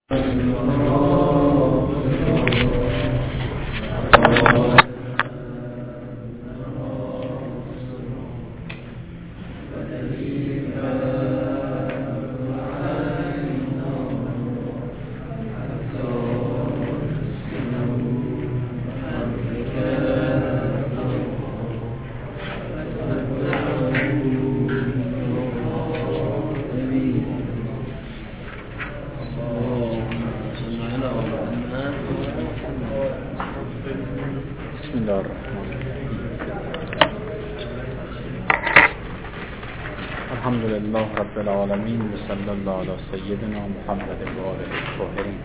الحمدلله رب العالمین و صلی الله علی سیدنا محمد و آله الطاهرین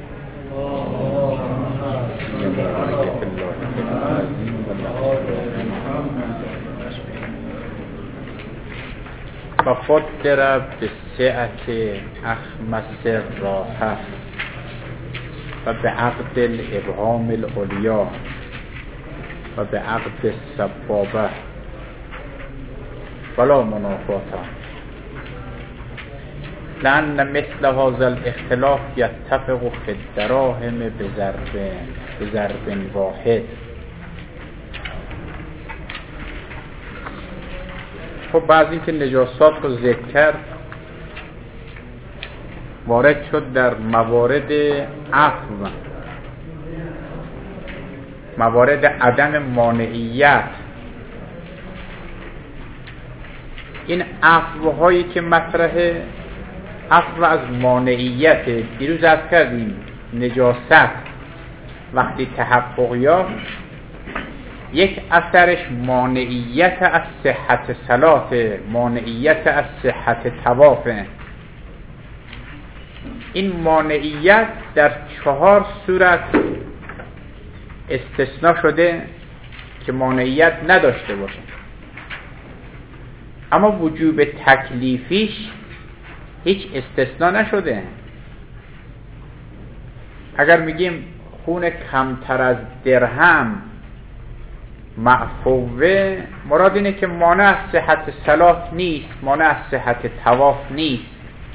و فدر بسعت اخمس راحه و به عقد الابهام العلیا و به عقد السبابه ولا منافاته لأن مثل هذا الاختلاف يتفق في الدراهم بضرب واحد. خب بعد اینکه نجاسات رو ذکر کرد وارد شد در موارد عفو، موارد عدم مانعیت. این عفوهایی که مطرحه عفو از مانعیت. دیروز عرض کردیم نجاست وقتی تحقق یافت یک اثرش مانعیت از صحت صلاته، مانعیت از صحت طوافه. این مانعیت در 4 صورت استثناء شده که مانعیت نداشته باشه، اما وجوب تکلیفیش هیچ استثناء نشده. اگر میگیم خون کمتر از درهم معفوه، مراد اینه که مانع از صحت صلاة نیست، مانع از صحت طواف نیست،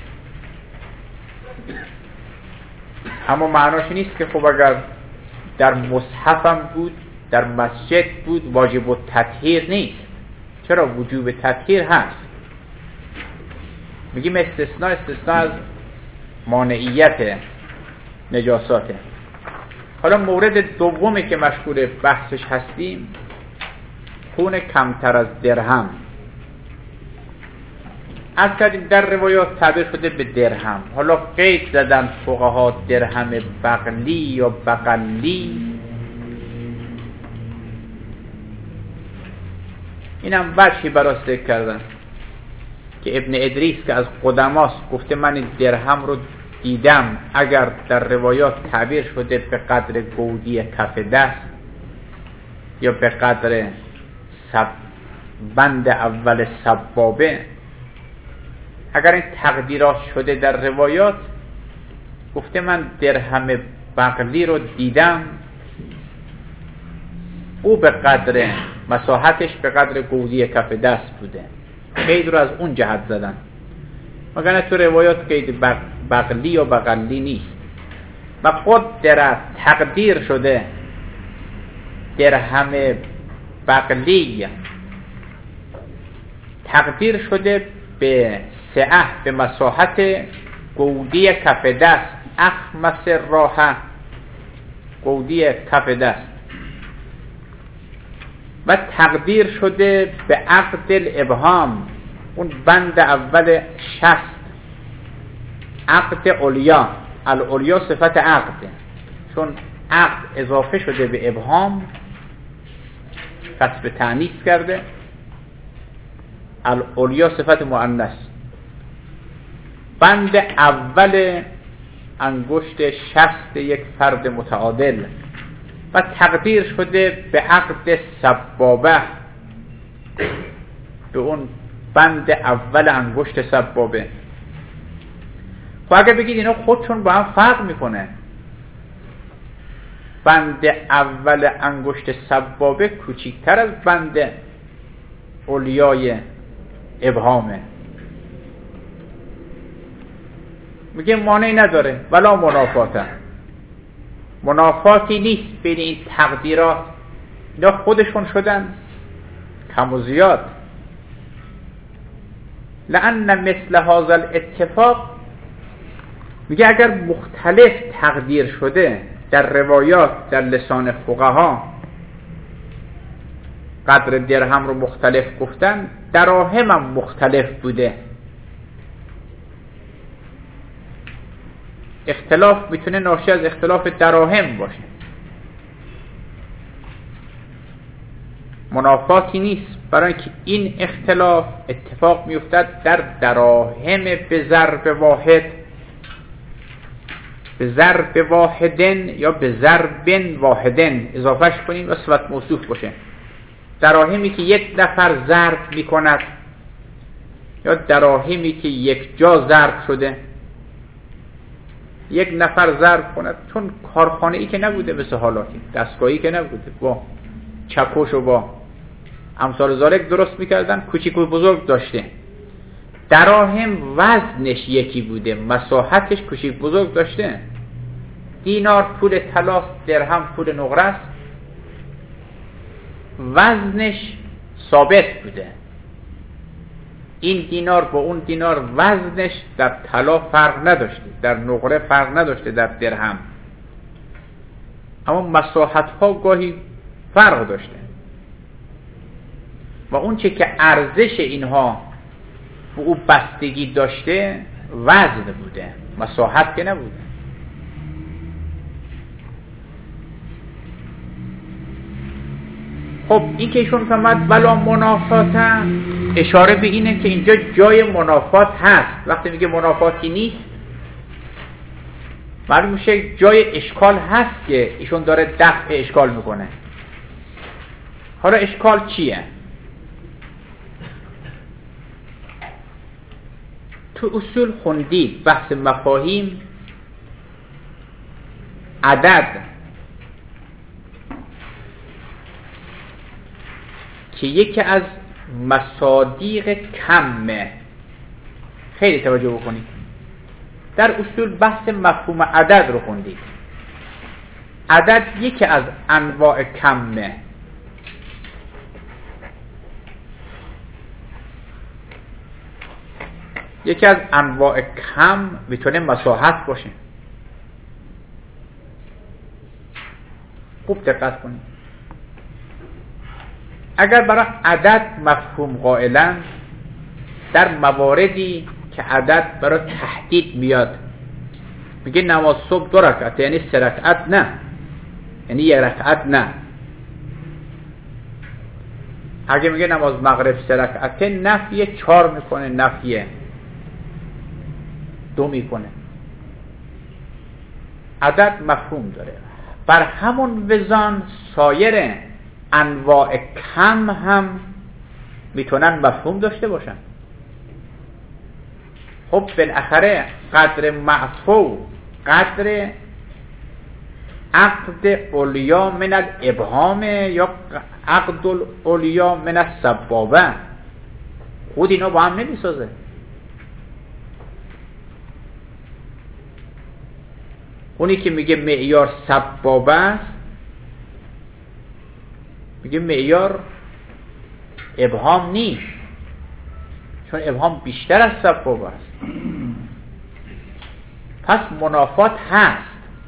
اما معناش نیست که خب اگر در مصحفم بود، در مسجد بود، واجب التطهیر نیست. چرا؟ وجوب تطهیر هست. میگیم استثناء از مانعیت نجاساته. حالا مورد دومی که مشغول بحثش هستیم خون کمتر از درهم. از کردیم در روایات تعبیر شده به درهم. حالا قید زدن فقها درهم بغلی یا بغلی. اینم وجهی براش ذکر کردن که ابن ادریس که از قدماست گفته من این درهم رو دیدم، اگر در روایات تعبیر شده به قدر گودی کف دست یا به قدر بند اول سبابه، اگر این تقدیرات شده در روایات گفته من درهم بغلی رو دیدم، او به قدر مساحتش به قدر گودی کف دست بوده. قید رو از اون جهت زدن، مگر تو روایات قید بغلی یا بغلی نیست. و قدر تقدیر شده درهم بغلی، تقدیر شده به سعه، به مساحت گودی کف دست، اخمس راحه، گودی کف دست. و تقدیر شده به عقد الابهام، اون بند اول 60، عقد علیا. العلیا صفت عقده، چون عقد اضافه شده به ابهام کسب تأنیث کرده. العلیا صفت مؤنث، بند اول انگشت 60 یک فرد متعادل. و تقدیر شده به عقد سبابه، به اون بند اول انگشت سبابه. خب اگر بگید اینا خودشون با هم فرق میکنه، بند اول انگشت سبابه کوچکتر از بند علیای ابهامه. میگه مانعی نداره ولا منافاته، منافاتی نیست بین این تقدیرات، اینا خودشون شدن کم و زیاد. لأن مثل هذا الاتفاق، میگه اگر مختلف تقدیر شده در روایات در لسان فقها، قدر درهم رو مختلف گفتن، دراهم هم مختلف بوده. اختلاف میتونه ناشی از اختلاف دراهم باشه، منافاتی نیست، برای اینکه این اختلاف اتفاق میافتد در دراهم به ضرب واحد، به ضرب واحدن یا به ضربن واحدن اضافهش کنیم و صفت موصوف باشه. دراهمی که یک نفر ضرب میکند یا دراهمی که یک جا ضرب شده، یک نفر ضرب کند، چون کارخانه ای که نبوده، مثل حالاتی دستگاهی که نبوده، با چکش و با امثال ذالک درست میکردن، کوچیک و بزرگ داشته. دراهم وزنش یکی بوده، مساحتش کوچیک بزرگ داشته. دینار پول طلاست، درهم پول نقره است، وزنش ثابت بوده. این دینار با اون دینار وزنش در طلا فرق نداشته، در نقره فرق نداشته، در درهم، اما مساحت ها گاهی فرق داشته و اون چه که ارزش اینها به او بستگی داشته وزن بوده، مساحت که نبوده. خب این که ایشون فرمود ولا منافات، اشاره به اینه که اینجا جای منافات هست. وقتی میگه منافاتی نیست، معلوم میشه جای اشکال هست که ایشون داره دفع اشکال میکنه. حالا اشکال چیه؟ تو اصول خوندید بحث مفاهیم، عدد که یکی از مصادیق کمه. خیلی توجه بکنید، در اصول بحث مفهوم عدد رو خوندید. عدد یکی از انواع کمه. یکی از انواع کم میتونه مساحت باشه. خوب دقت کنید. اگر برای عدد مفهوم قائلن، در مواردی که عدد برای تحدید میاد، میگه نماز صبح 2 رکعت، یعنی 3 رکعت نه، یعنی 1 رکعت نه. اگه میگه نماز مغرب 3 رکعت، نفی 4 میکنه، نفی 2 میکنه. عدد مفهوم داره. بر همون وزن سایر انواع کم هم میتونن مفهوم داشته باشن. خب بالاخره قدر معفو، قدر عقد علیا من الابهام یا عقد علیا من السبابه، خود اینا با هم نمیسازه. اونی که میگه معیار سبابه است، میگه معیار ابهام نیست، چون ابهام بیشتر از سبابه است. پس منافات هست.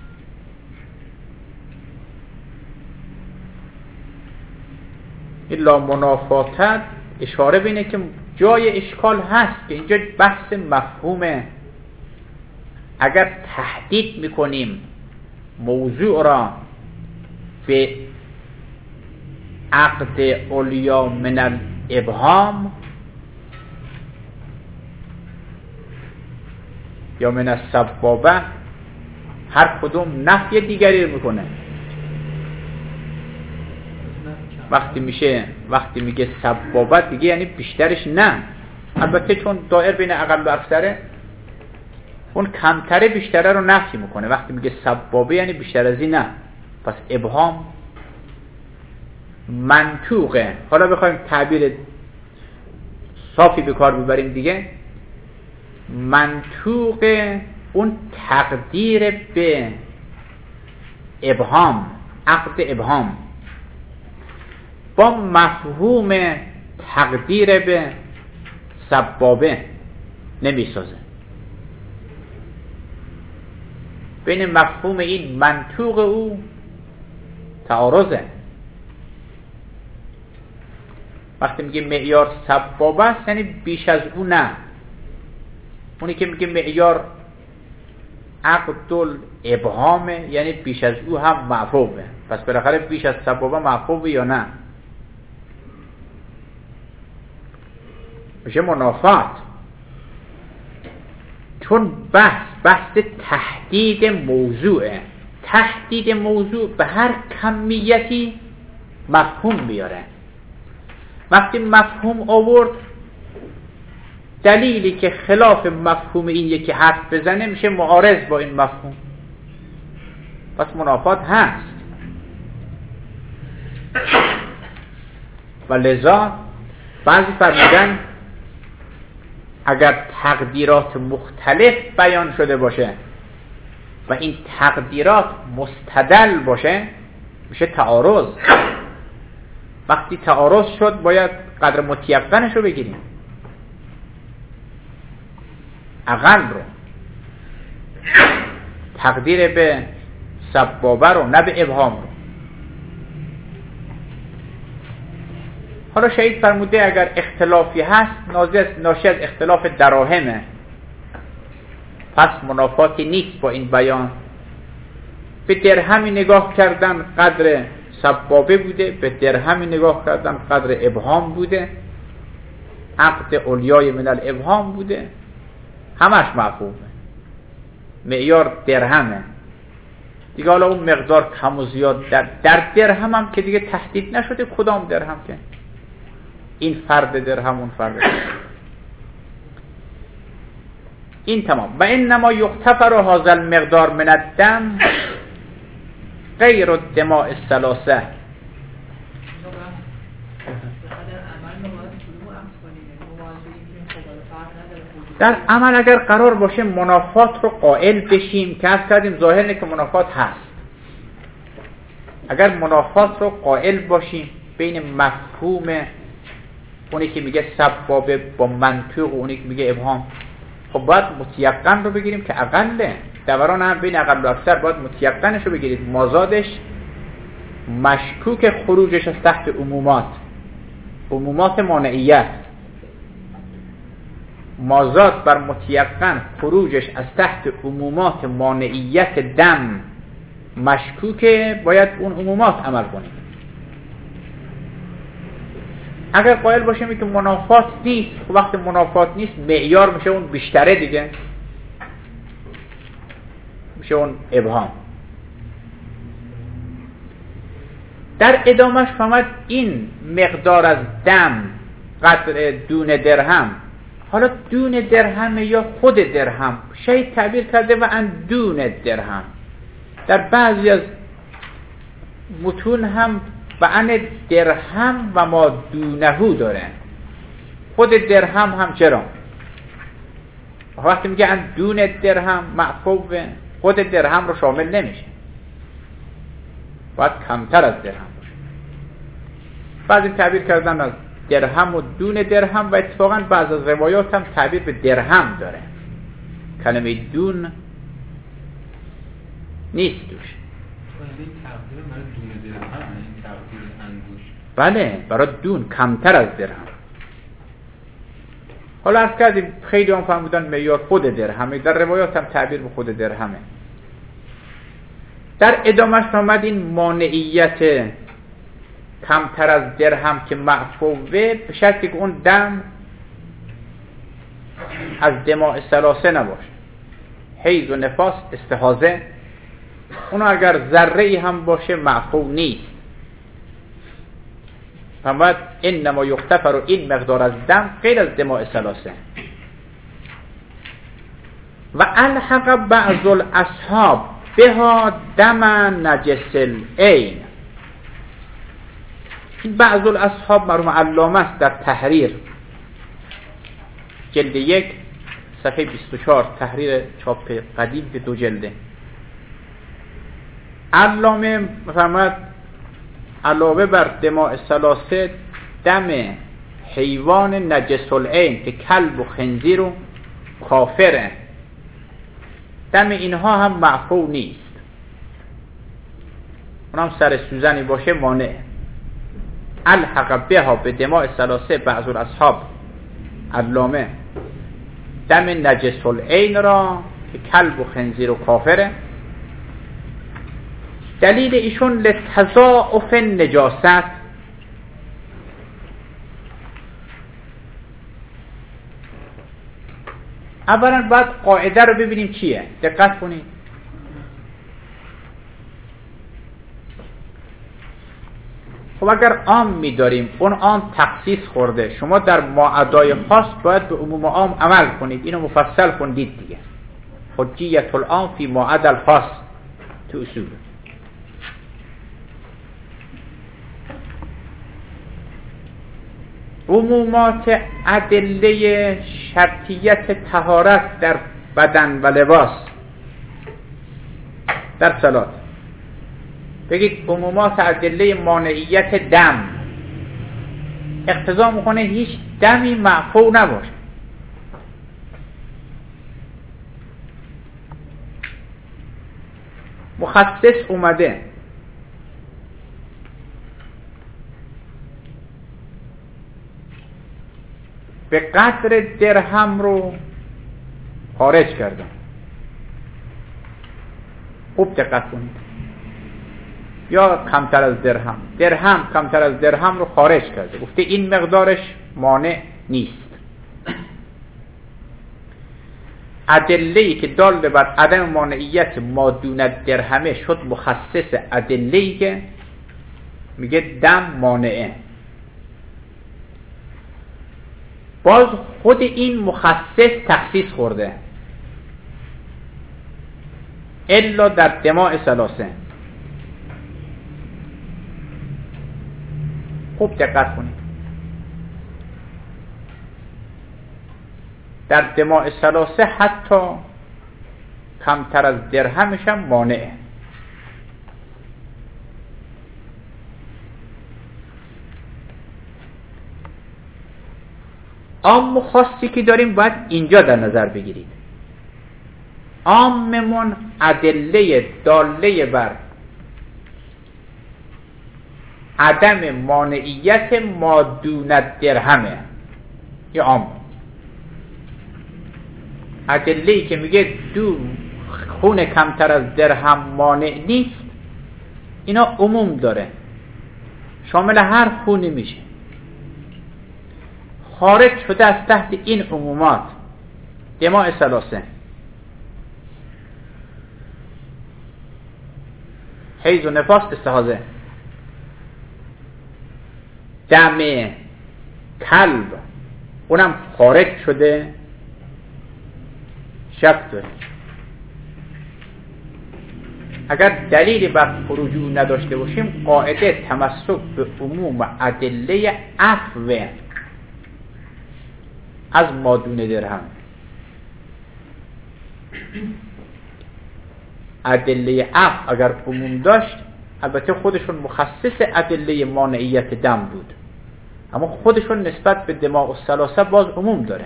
این لا منافاتت اشاره بینه که جای اشکال هست که اینجا بحث مفهومه. اگر تحدید میکنیم موضوع را به عقد علیا من الابهام یا من السبابه، هر کدوم نفی دیگری رو میکنه. وقتی میگه سبابه دیگه یعنی بیشترش نه. البته چون دائر بین اقل و اکثره، اون کمتره بیشتره رو نفی میکنه. وقتی میگه سبابه یعنی بیشتر از این نه. پس ابهام منطوقه. حالا بخوایم تعبیر صافی به کار ببریم دیگه، منطوق اون تقدیر به ابهام، عقد ابهام با مفهوم تقدیر به سبابه نمیسازه. بین مفهوم این منطوق او تعارضه. وقتی میگه معیار سبابه است یعنی بیش از او نه. اونی که میگه معیار عقد الابهامه یعنی بیش از او هم معفوبه. پس بالاخره بیش از سبابه معفوبه یا نه؟ میشه منافات. چون بحث تحدید موضوعه. تحدید موضوع به هر کمیتی مفهوم بیاره. وقتی مفهوم آورد دلیلی که خلاف مفهوم این یکی حرف بزنه میشه معارض با این مفهوم. پس منافات هست و لذا بعضی فرمودن اگر تقدیرات مختلف بیان شده باشه و این تقدیرات مستدل باشه میشه تعارض. وقتی تعارض شد باید قدر متیقنش رو بگیریم، اقل رو، تقدیر به سبابه رو نه به ابهام رو. حالا شهید فرموده اگر اختلافی هست ناشی از اختلاف دراهمه، پس منافاتی نیست با این بیان. به درهمی نگاه کردن قدر سبابه بوده، به درهمی نگاه کردن قدر ابهام بوده، عقد اولیای من الابهام بوده، همش مفهومه. معیار درهمه دیگه. حالا اون مقدار کم و زیاد در درهم هم که دیگه تحدید نشده کدام درهم، که این فرد درهم اون فرد درهم. این تمام. و انما یغتفر هذا المقدار من الدم غیر الدماء الثلاثه. در عمل اگر قرار باشه منافات رو قائل بشیم که از کردیم ظاهر اینه که منافات هست. اگر منافات رو قائل باشیم بین مفهوم اونی که میگه سبابه با منطوق و اونی که میگه ابهام، خب باید متیقن رو بگیریم که اقله. دوران هم بین اقل و اکثر باید متیقنش رو بگیرید. مازادش مشکوک خروجش از تحت عمومات مانعیت. مازاد بر متیقن خروجش از تحت عمومات مانعیت دم مشکوکه، باید اون عمومات عمل کنیم. اگر قائل باشیم که منافات نیست، خب وقت منافات نیست معیار میشه اون بیشتره دیگه، میشه اون ابهام. در ادامهش فهمد این مقدار از دم قدر دون درهم. حالا دون درهم یا خود درهم، شاید تعبیر کرده و ان دون درهم. در بعضی از متون هم و ان درهم و ما دونهو داره. خود درهم هم چرا؟ وقتی میگه ان دون درهم معفوف خود درهم رو شامل نمیشه، باید کمتر از درهم باشه. بعضی تعبیر کردن از درهم و دون درهم و اتفاقا بعض از روایات هم تعبیر به درهم داره، کلمه دون نیست توش. بله برای دون کمتر از درهم. حالا عرض کردیم خیلی هم فهمیدن معیار خود درهمه، در روایات هم تعبیر به خود درهمه. در ادامهش فهمد این مانعیت کمتر از درهم که معفوه به شرطی که اون دم از دماء ثلاثه نباشه. حیض و نفاس استحاضه اونو اگر ذره ای هم باشه معفو نیست. فهمد انما یغتفر و این مقدار از دم غیر از دماء ثلاثه. و الحق بعض الاصحاب بها دم نجس العین. این بعض الاصحاب مرحوم علامه است در تحریر جلد 1 صفحه 24 تحریر چاپ قدیم که 2 جلده. علامه فرمود علاوه بر دماء ثلاثه دم حیوان نجس العین که کلب و خنزیر و کافره، دم اینها هم معفو نیست، اونم سر سوزنی باشه مانع. الحق بها به دماء ثلاثه بعض الاصحاب علامه دم نجس العین را که کلب و خنزیر و کافره، دلیل ایشون لتضاعف نجاست. اولا باید قاعده رو ببینیم چیه، دقت کنید. خب اگر عام می‌داریم اون عام تخصیص خورده، شما در ماعدای خاص باید به عموم عام عمل کنید. اینو مفصل خوندید دیگه، حجیت العام فی ماعد الخاص تو اصول. عمومات ادله شرطیت طهارت در بدن و لباس در صلات، بگید عمومات ادله مانعیت دم اقتضا میکنه هیچ دمی معفو نباشه. مخصص اومده به قدر درهم رو خارج کردن. خوب دقت کنید، یا کمتر از درهم کمتر از درهم رو خارج کرده، گفته این مقدارش مانع نیست. ادله‌ای که دال بر عدم مانعیت ما دون درهمه شد مخصص ادله‌ای که میگه دم مانعه. باز خود این مخصص تخصیص خورده الا در دماء ثلاثه. خوب دقت کنید، در دماء ثلاثه حتی کمتر از درهمش هم مانعه. عام و خاصی که داریم باید اینجا در نظر بگیرید. عاممون ادله داله بر عدم مانعیت ما دون درهمه، یا عام ادله‌ای که میگه خون کمتر از درهم مانع نیست، اینا عموم داره، شامل هر خونی میشه. خارج شده از تحت این عمومات دماء ثلاثه، حیض و نفاس استحاضه، دم کلب اونم خارج شده، شک داره. اگر دلیلی بر خروج نداشته باشیم قاعده تمسک به عموم ادله عفو از مادون درهم. ادله عفو اگر عموم داشت، البته خودشون مخصص ادله مانعیت دم بود، اما خودشون نسبت به دماء الثلاثه باز عموم داره.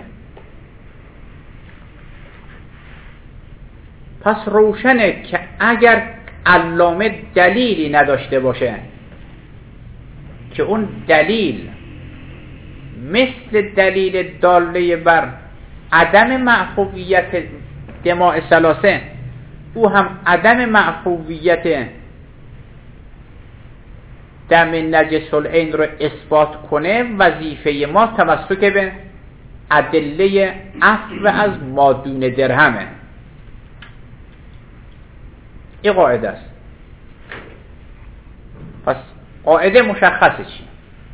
پس روشنه که اگر علامه دلیلی نداشته باشه که اون دلیل مثل دلیل داله بر عدم معفویت دماء ثلاثه، او هم عدم معفویت دم نجس العین رو اثبات کنه، وظیفه ما تمسک به ادله عفو از مادون درهمه. این قاعده است. پس قاعده مشخصه چیه.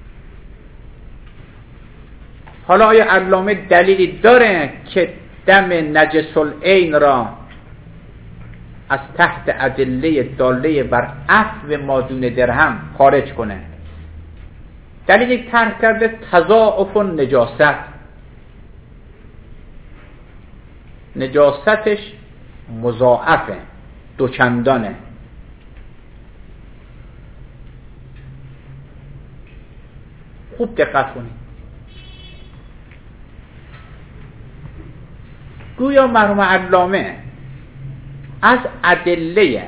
حالا آیا علامه دلیلی داره که دم نجس العین را از تحت ادله داله بر عفو مادون درهم خارج کنه؟ دلیلی طرح کرده تضاعف نجاست. نجاستش مضاعفه، دوچندانه. خوب دقت کنید. گویا مرحوم علامه از ادله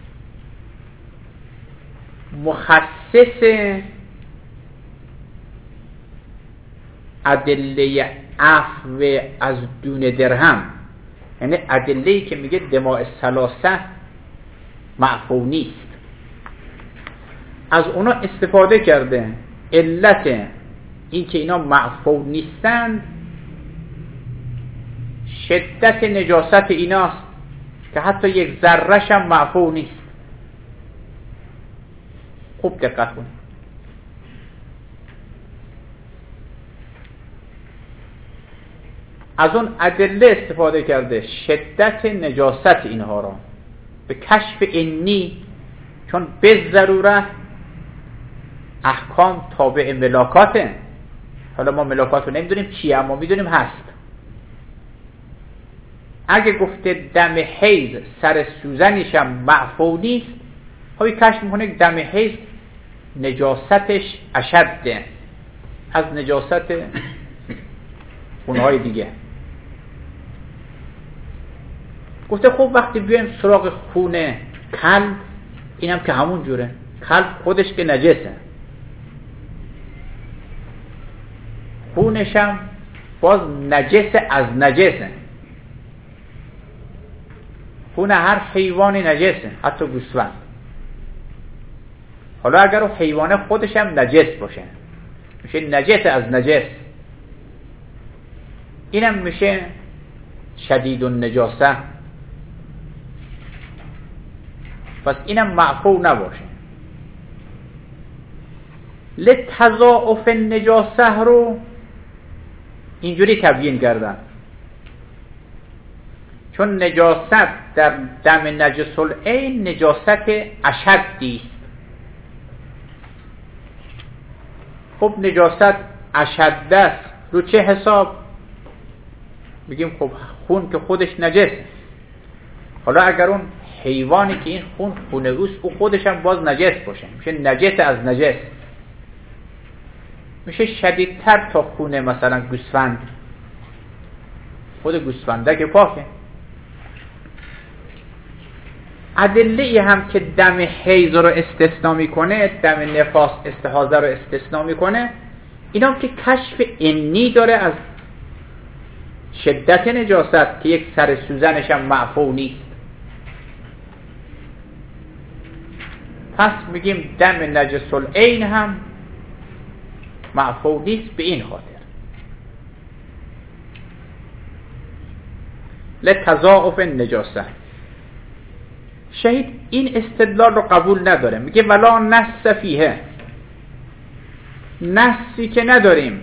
مخصص ادله عفو از دون درهم، یعنی ادله‌ای که میگه دماء ثلاثه معفو نیست، از اونا استفاده کرده. علت این که اینا معفو نیستند شدت نجاست ایناست که حتی یک ذره‌ش هم معفو نیست. خوب دقت کنید. از اون ادله استفاده کرده شدت نجاست اینها را به کشف انی، چون به ضرورت احکام تابع ملاکاته. حالا ما ملاکات رو نمیدونیم چیه، اما میدونیم هست. اگه گفته دم حیض سر سوزنش هم معفو نیست، خب کشف میکنه که دم حیض نجاستش اشده از نجاست خونهای دیگه. گفته خب وقتی بیایم سراغ خون کلب، اینم که همون جوره، کلب خودش که نجسه، خونش هم باز نجس از نجسه. خون هر حیوانی نجسه، حتی گوسفند. حالا اگر اون حیوان خودش هم نجس باشه میشه نجس از نجس، اینم میشه شدید النجاسه. پس اینم معفو نباشه. لتضاعف النجاسه رو اینجوری تبیین کردن، چون نجاست در دم نجس العین نجاست اشدی است. خب نجاست اشد است، رو چه حساب؟ بگیم خب خون که خودش نجسه. حالا اگر اون حیوانی که این خون اوست او خودش هم باز نجس باشه، میشه نجس از نجس، میشه شدیدتر تا خون مثلا گوسفند. خود گوسفنده که پاکه. ادله هم که دم حیض رو استثناء میکنه، دم نفاس استحاضه رو استثناء میکنه، اینا هم که کشف انی داره از شدت نجاست که یک سر سوزنش هم معفو نیست. پس میگیم دم نجس العین هم معفو نیست به این خاطر. لتضاعف النجاسه. شهید این استدلال رو قبول نداره، میگه ولا نص فیه، نصی که نداریم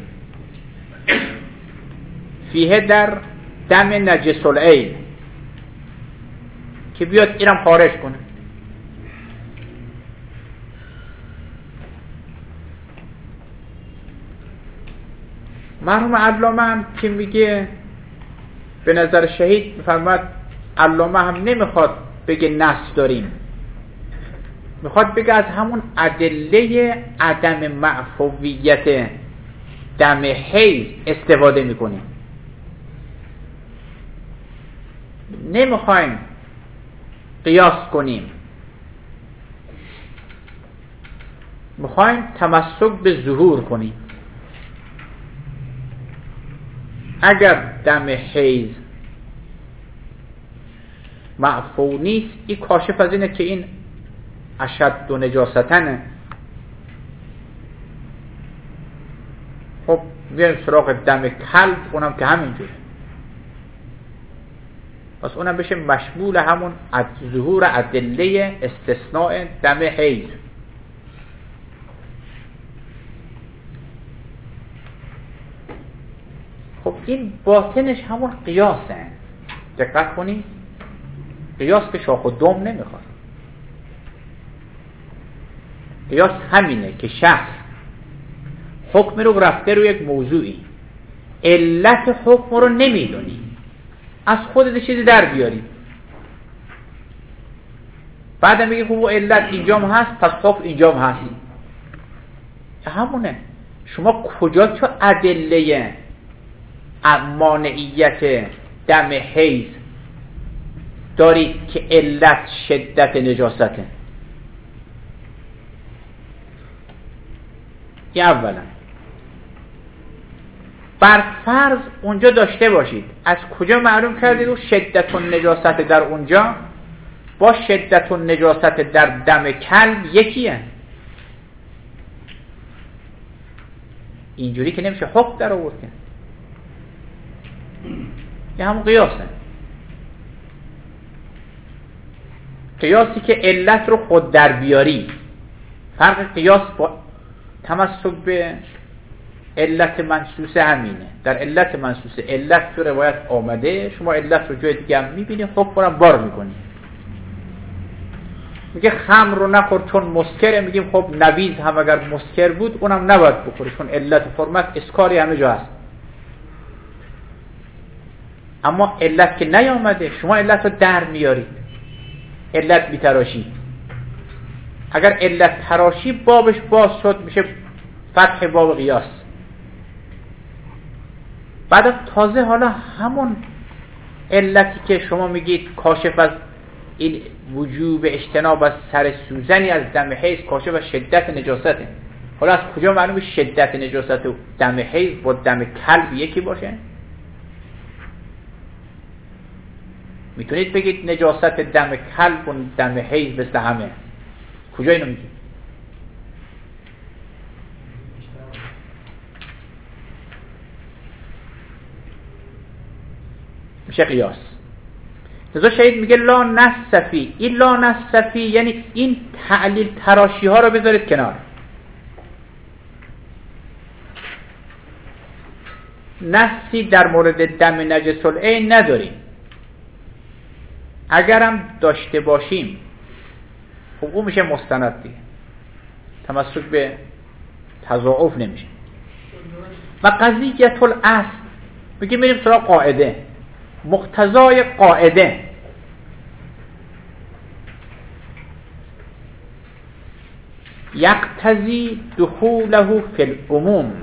فیه در دم نجس العین که بیاد اینم خارج کنه. مرحوم علامه هم که میگه به نظر شهید میفرماد علامه هم نمیخواد بگه نص داریم، میخواد بگه از همون ادله عدم معفویت دم حیض استفاده میکنیم. نمیخوایم قیاس کنیم، میخوایم تمسک به ظهور کنیم. اگر دم حیض معفو نیست، این کاشف از اینه که این اشد و نجاستنه. خب بیایم سراغ دم کلب، اونم که همینجوره. پس اونم بشه مشمول همون ظهور ادله استثناء دم حیض. خب این باطنش همون قیاسه. دقت کنید، قیاس که شاخ و دم نمیخواد. قیاس همینه که شخص حکم رو رفته روی یک موضوعی، علت حکم رو نمیدونی، از خودت چیزی در بیاری. بعد میگه خب علت اینجام هست پس حکم اینجام هست. همونه. شما کجا تو ادله مانعیت دم حیض دارید که علت شدت نجاسته؟ یه اولا بر فرض اونجا داشته باشید، از کجا معلوم کردید و شدت نجاست در اونجا با شدت نجاست در دم کلب یکیه؟ اینجوری که نمیشه حکم در آورد که یه همون قیاسه. قیاسی که علت رو خود در بیاری. فرق قیاس با تمسک به علت منصوصه همینه. در علت منصوصه علت تو روایت آمده، شما علت رو جای دیگه هم میبینی، حکم رو بار میکنی. میگه خمر رو نخور چون مسکره، میگیم خب نبیذ هم اگر مسکر بود اونم نباید بخوری چون علت حرمت اسکاری همه جا هست. اما علت که نیامده شما علت رو در میارید. علت بی‌تراشی. اگر علت تراشی بابش باز شد میشه فتح باب قیاس. بعد تازه حالا همون علتی که شما میگید کاشف از این وجوب اجتناب از سر سوزنی از دم حیض کاشف از شدت نجاسته. حالا از کجا معلومه شدت نجاست و دم حیض با دم کلب یکی باشه؟ میتونید بگید نجاست دم کلب و دم حیض مثل همه؟ کجا اینو میگید؟ میشه قیاس. لذا شهید میگه لا نصفی. این لا نصفی یعنی این تعلیل تراشی ها رو بذارید کنار. نصی در مورد دم نجس العین نداریم. اگرم داشته باشیم خب اون میشه مستند دیگه، تمسک به تضاعف نمیشه. و قضیت الاصل میگه میریم سراغ قاعده. مقتضای قاعده یقتضی دخوله فی العموم.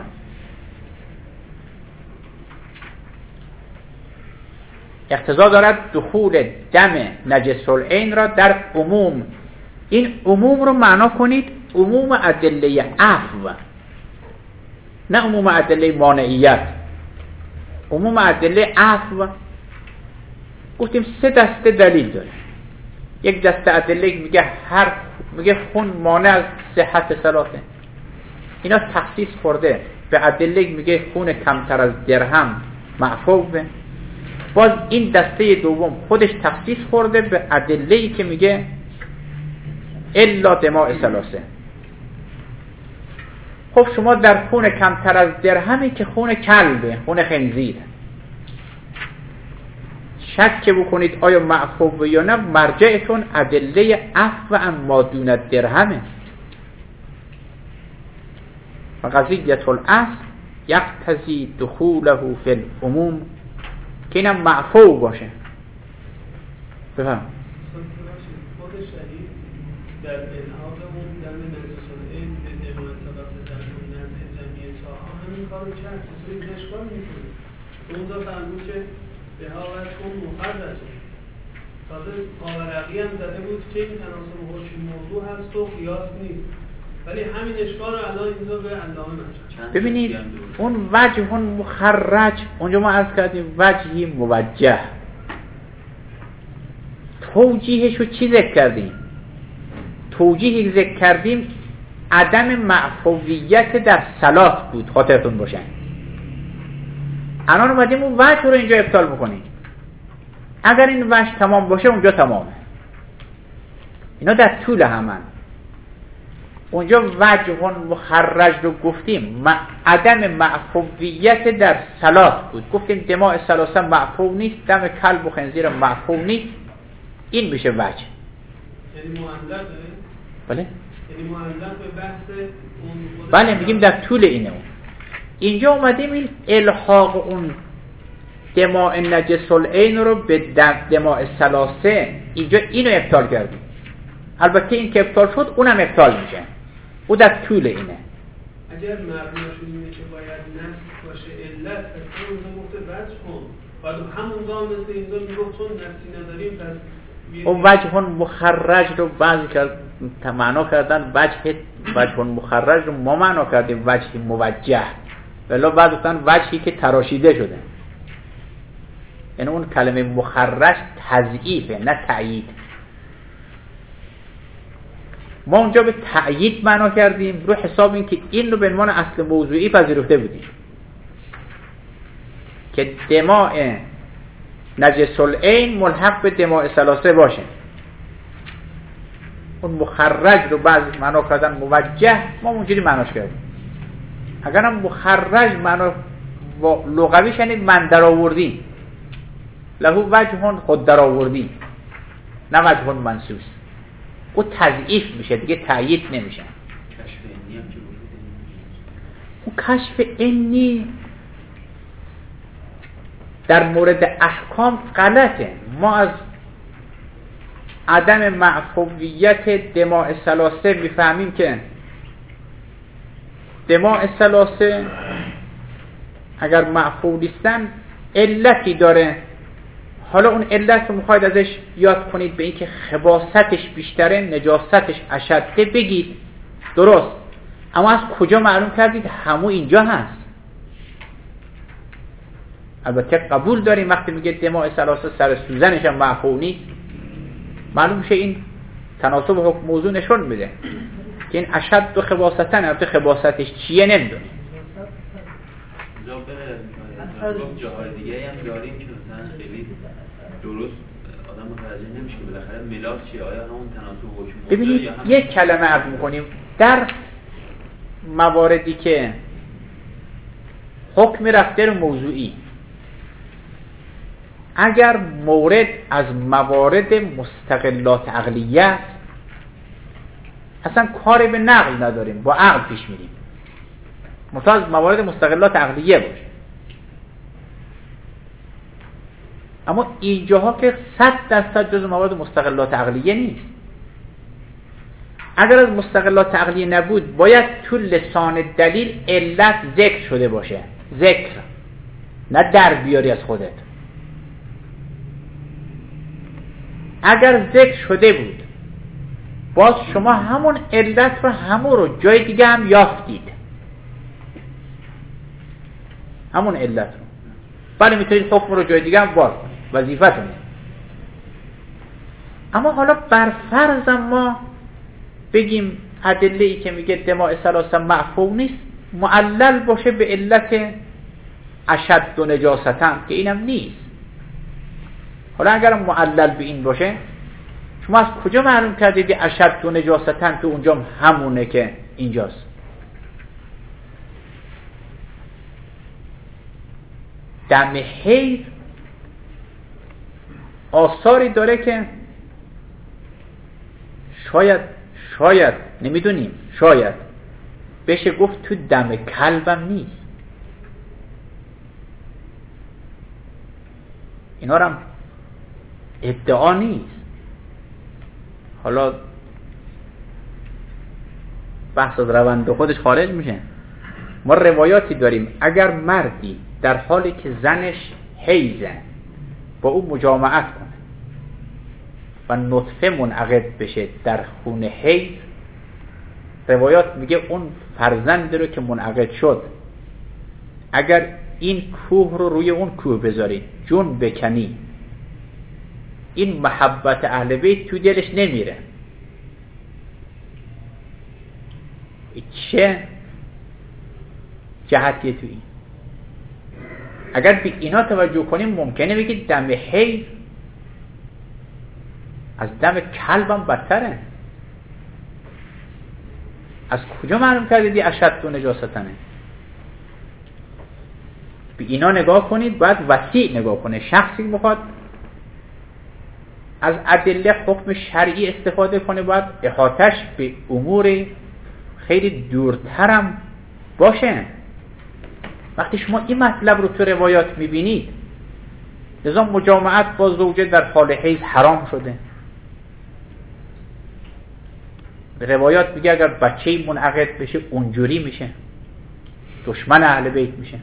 اقتضا دارد دخول دم نجس العین را در عموم. این عموم رو معنا کنید عموم ادله عفو، نه عموم ادله مانعیت. عموم ادله عفو گفتیم سه دسته دلیل داره. یک دسته ادله میگه خون مانع از صحت صلاته، اینا تخصیص خورده به ادله میگه خون کمتر از درهم معفوه. باز این دسته دوم خودش تخصیص خورده به ادله‌ای که میگه الا دماء ثلاثه. خب شما در خون کمتر از درهمی که خون کلبه، خون خنزیر، شک بکنید آیا معفوه یا نه، مرجعتون ادله عفو اما دون درهمه. و قضیت الاصل یقتضی دخوله فی العموم که اینم معفو باشه. بفهم خود شهید در الحاق اون دم نجس العین به دماء ثلاثه در نزد جمعی چاها همین کار رو کرد. این اشکال میکنه اونجا فرمود که به حالت اون مخرجه. تازه قاورقی هم زده بود که این تناسب حکم موضوع هست و قیاس نیست، ولی همین اشکال رو الان اینجا به علامه مشهد. ببینید اون وجه مخرج اونجا ما عرض کردیم وجهی موجه. توجیهش رو چی ذکر کردیم؟ توجیهی ذکر کردیم عدم معفویت در صلات بود، خاطرتون باشه. الان اومدیم اون وجه رو اینجا ابطال میکنیم. اگر این وجه تمام باشه اونجا تمامه. اینا در طول همن. اونجا وجه مخرج رو گفتیم عدم معفویت در صلات بود. گفتیم دماء ثلاثه معفو نیست، دم کلب و خنزیر معفو نیست. این میشه وجه. یعنی معلقه؟ بله؟ یعنی معلق به بحث اون بله میگیم در طول اینه. اینجا اومدیم این الحاق اون دماء نجس العین رو به دماء ثلاثه اینجا اینو ابطال کردیم. البته این که ابطال شد اونم ابطال میشه، او در طول اینه. اگر مبناش اینه که باید نص باشه علت، پس اونجا گفته وجه کن، بعد همونجا مثل اینجا میگفت چون نصی نداریم پس اون وجه مخرج رو بعضی معنا کردن وجه مخرج رو ما معنا کردیم وجه موجه، ولی بعضی گفتن وجهی که تراشیده شده. یعنی اون کلمه مخرج تضعیفه نه تأیید. ما اونجا به تأیید معنا کردیم رو حساب این که این رو به عنوان اصل موضوعی پذیرفته بودیم که دماء نجس العین ملحق به دماء ثلاثه باشه. اون مخرج رو بعضی معنا کردن موجه، ما اونجوری معناش کردیم. اگرم مخرج معنا لغویش یعنی من در آوردی، لهو وجه خود در آوردی، نه وجه منصوص. او تضعیف میشه دیگه، تأیید نمیشه. او کشف انی در مورد احکام غلطه. ما از عدم معفویت دماء ثلاثه میفهمیم که دماء ثلاثه اگر معفو نیستن علتی داره. حالا اون علت رو میخواید ازش یاد کنید به اینکه خباثتش بیشتره، نجاستش اشده بگید، درست، اما از کجا معلوم کردید همو اینجا هست؟ البته قبول داریم وقتی میگه دماء ثلاثه سر سوزنش هم معفو نیست، معلوم شه این تناسب حکم موضوع نشون میده که این اشد و خباثتن. البته خباثتش چیه نمیدونیم. جاهای دیگه هم داریم که مثلا خیلی درست آدم متوجه نمیشه که بالاخره ملاک چیه، آیا همون تناسب حکم. ببینید یک کلمه عرض میکنیم در مواردی که حکم رفته رو موضوعی، اگر مورد از موارد مستقلات عقلیه است اصلا کاری به نقل نداریم، با عقل پیش میریم. مثلا از موارد مستقلات عقلیه باشه. اما اینجاها که 100% جز موارد مستقلات عقلیه نیست. اگر از مستقلات عقلیه نبود باید تو لسان دلیل علت ذکر شده باشه، ذکر، نه در بیاری از خودت. اگر ذکر شده بود باز شما همون علت رو همون رو جای دیگه هم یافتید، همون علت رو. بله میتونید حکم رو جای دیگه هم باز کنید، وظیفتونه. اما حالا بر فرض ما بگیم ادله ای که میگه دماء ثلاثه معفو نیست معلل باشه به علت اشد و نجاستن که اینم نیست. حالا اگر معلل به این باشه شما از کجا معلوم کردید اشد و نجاستن تو اونجا همونه که اینجاست؟ دم حیض آثاری داره که شاید نمیدونیم، شاید بشه گفت تو دم کلبم نیست. اینا رو هم ادعا نیست. حالا بحث از روند خودش خارج میشه. ما روایاتی داریم اگر مردی در حالی که زنش حیضه با او مجامعت کنه و نطفه منعقد بشه در خون حیض، روایات میگه اون فرزند رو که منعقد شد اگر این کوه رو روی اون کوه بذاری، جون بکنی، این محبت اهل بیت تو دلش نمیره. چه جهتیه تو این؟ اگر به اینا توجه کنیم ممکنه بگید دم حیض از دم کلبم بدتره. از کجا معلوم کردید اشد و نجاستنه؟ به اینا نگاه کنید، باید وسیع نگاه کنه. شخصی بخواد از ادله حکم شرعی استفاده کنه باید احاطش به امور خیلی دورترم باشه. وقتی شما این مطلب رو تو روایات میبینید لذا مجامعت با زوجه در حال حیض حرام شده. روایات میگه اگر بچه‌ای منعقد بشه اونجوری میشه، دشمن اهل بیت میشه.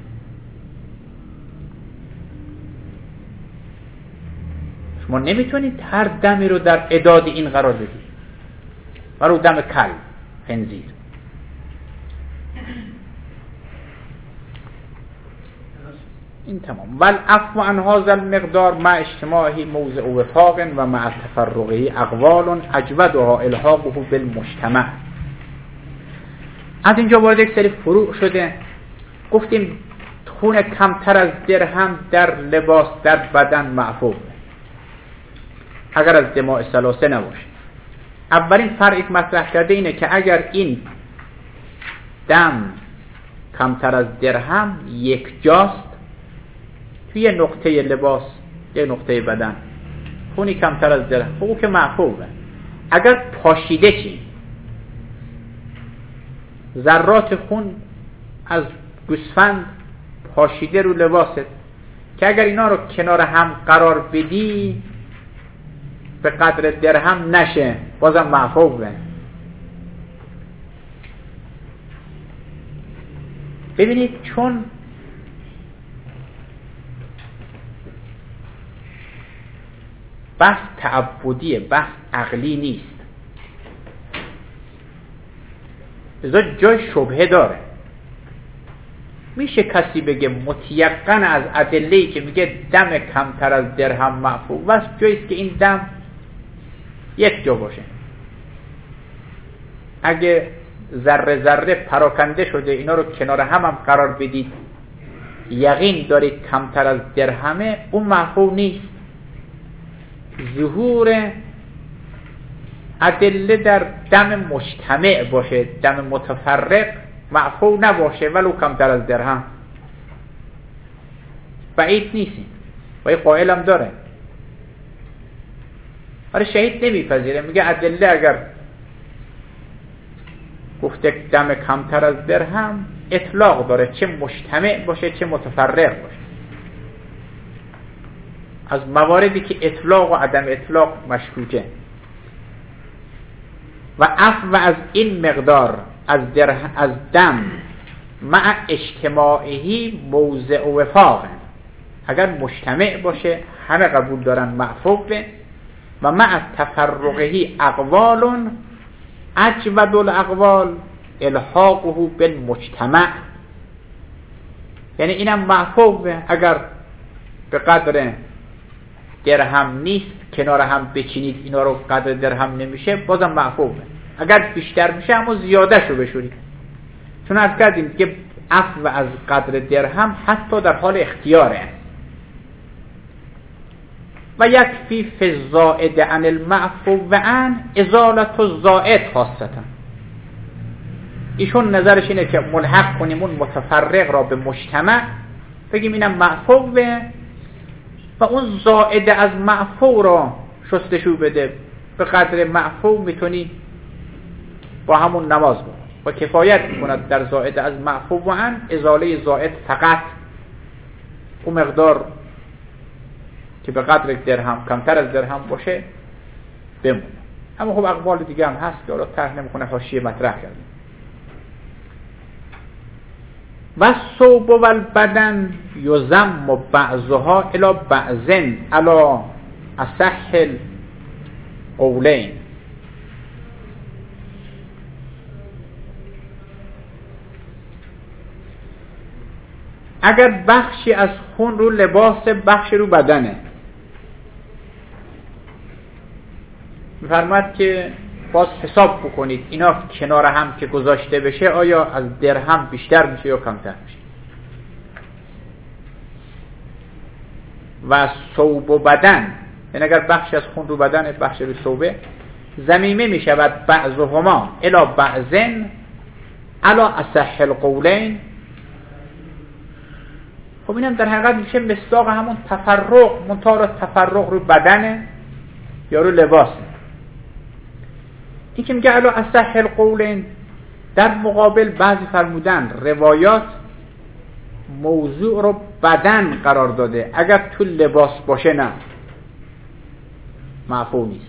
شما نمیتونید هر دمی رو در اعداد این قرار بدید، ولو دم کل خنزیر. این تمام. والعفو عن هذا المقدار مع اجتماعه موضع وفاق و مع تفرقه اقوال اجودها الحاقه بالمجتمع. از اینجا وارد یک سری فروع شده. گفتیم خون کمتر از درهم در لباس در بدن معفو اگر از دماء ثلاثه نباشه. اولین فرقی که مطرح کرده اینه که اگر این دم کمتر از درهم یک جاست توی یه نقطه لباس، یه نقطه بدن، خونی کمتر از درهم، او که معفوه. اگر پاشیده چی؟ ذرات خون از گوسفند پاشیده رو لباست که اگر اینا رو کنار هم قرار بدی به قدر درهم نشه، بازم معفوه. ببینید چون بحث تعبدیه، بحث عقلی نیست، لذا جای شبهه داره. میشه کسی بگه متیقن از ادله‌ای که میگه دم کمتر از درهم معفو و جاییست که این دم یک جا باشه، اگه ذره ذره پراکنده شده اینا رو کنار هم قرار بدید یقین دارید کمتر از درهمه، اون معفو نیست. ظهور ادله در دم مجتمع باشه، دم متفرق معفو نباشه ولو کمتر از درهم، بعید نیست و یه قائل هم داره. آره شهید نمیپذیره، میگه ادله اگر گفته دم کمتر از درهم اطلاق داره، چه مجتمع باشه چه متفرق باشه. از مواردی که اطلاق و عدم اطلاق مشکوکه. و عفو از این مقدار از دم مع اجتماعی موضع و وفاق، اگر مجتمع باشه همه قبول دارن معفوه. و مع تفرقه اقوال اجود الاقوال الحاقه بالمجتمع، یعنی اینم معفوه اگر به قدر درهم نیست کنار هم بچینید اینا رو قدر درهم نمیشه بازم معفوه. اگر بیشتر میشه اما زیاده شو بشورید، چون عرض کردیم که عفو از قدر درهم حتی در حال اختیاره. و یکفی فی الزائد عن المعفو عن ازالت الزائد خاصتا. ایشون نظرش اینه که ملحق کنیم اون متفرق را به مجتمع، بگیم اینم معفوه و اون زائد از معفو را شستشو بده. به قدر معفو میتونی با همون نماز بود و کفایت میکند در زائد از معفو و عن ازاله زائد فقط اون مقدار که به قدر درهم کمتر از درهم باشه بمونه. اما خب اقوال دیگه هم هست که حالا طرح نمیکنه، حاشیه مطرح کردیم. و ثوب و البدن یضم بعضها الی بعض علی اصح القولین. اگر بخشی از خون رو لباس بخشی رو بدنه، می‌فرماد که باز حساب بکنید اینا کنار هم که گذاشته بشه آیا از درهم بیشتر میشه یا کمتر میشه. و ثوب و بدن، یعنی اگر بخشی از خون رو بدن بخشی رو ثوبه، ضمیمه میشود بعضهما الی بعضن علی اصح القولین. خب اینم در حقیقت میشه مصداق همون تفرق، منطقه تفرق رو بدنه یا رو لباسه. این که میگه علی اصح القولین، در مقابل بعضی فرمودن روایات موضوع رو بدن قرار داده، اگر تو لباس باشه نه معفو نیست.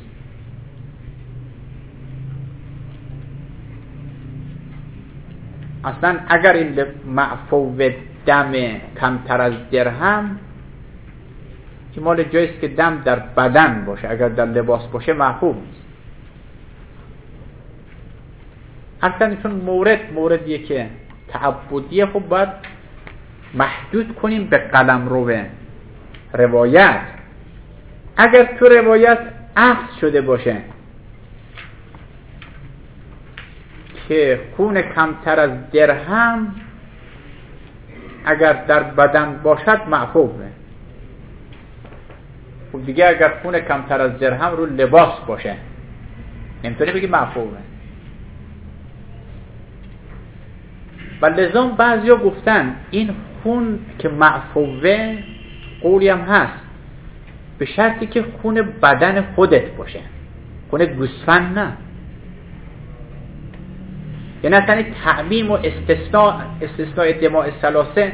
اصلا اگر این معفو دم کمتر از درهم که مال جاییست که دم در بدن باشه، اگر در لباس باشه معفو نیست. اصلا چون موردیه که تعبدیه، خب باید محدود کنیم به قلمرو روایت. اگر تو روایت اخذ شده باشه که خون کمتر از درهم اگر در بدن باشد معفوه، خب دیگه اگر خون کمتر از درهم رو لباس باشه نمیتونی بگی معفوه. و لذا بعضیا گفتن این خون که معفوه قولی هم هست به شرطی که خون بدن خودت باشه، خون گوسفند نه. یعنی اصلا تعمیم و استثناء دماء ثلاثه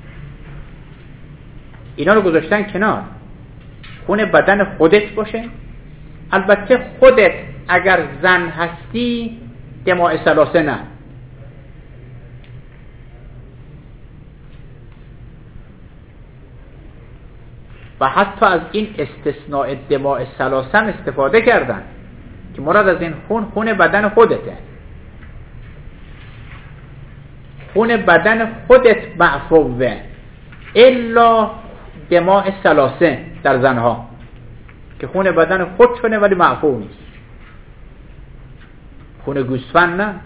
اینا رو گذاشتن کنار، خون بدن خودت باشه. البته خودت اگر زن هستی دماء ثلاثه نه. و حتی از این استثناء دماء ثلاثه استفاده کردن که مراد از این خون بدن خودته، خون بدن خودت معفوه الا دماء ثلاثه در زنها که خون بدن خودشونه ولی معفو نیست، خون گوسفند نه.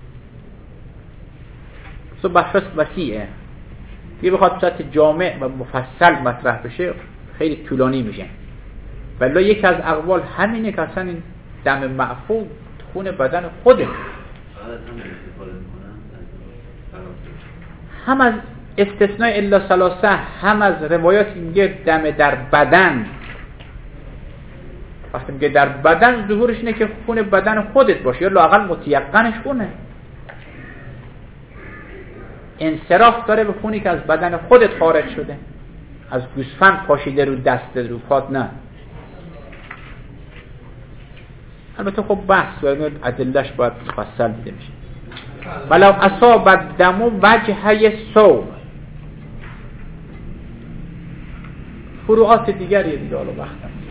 تو بحث وسیعه، یه بخواد صورت جامع و مفصل مطرح بشه خیلی طولانی میشه. ولی یکی از اقوال همینه که اصلا این دم معفو خون بدن خوده، هم از استثناء الا ثلاثه هم از روایات میگه دم در بدن. وقتی میگه در بدن ظهورش اینه که خون بدن خودت باشه یا لااقل متیقنش خونه، انصراف داره به خونی که از بدن خودت خارج شده، از گوسفند پاشیده رو دست رو پات نه. البته خب بحث و ادله‌اش باید مفصل دیده میشه. ولو اصاب الدم وجهه ثوب، فروعات دیگری دیگه حالا وقتم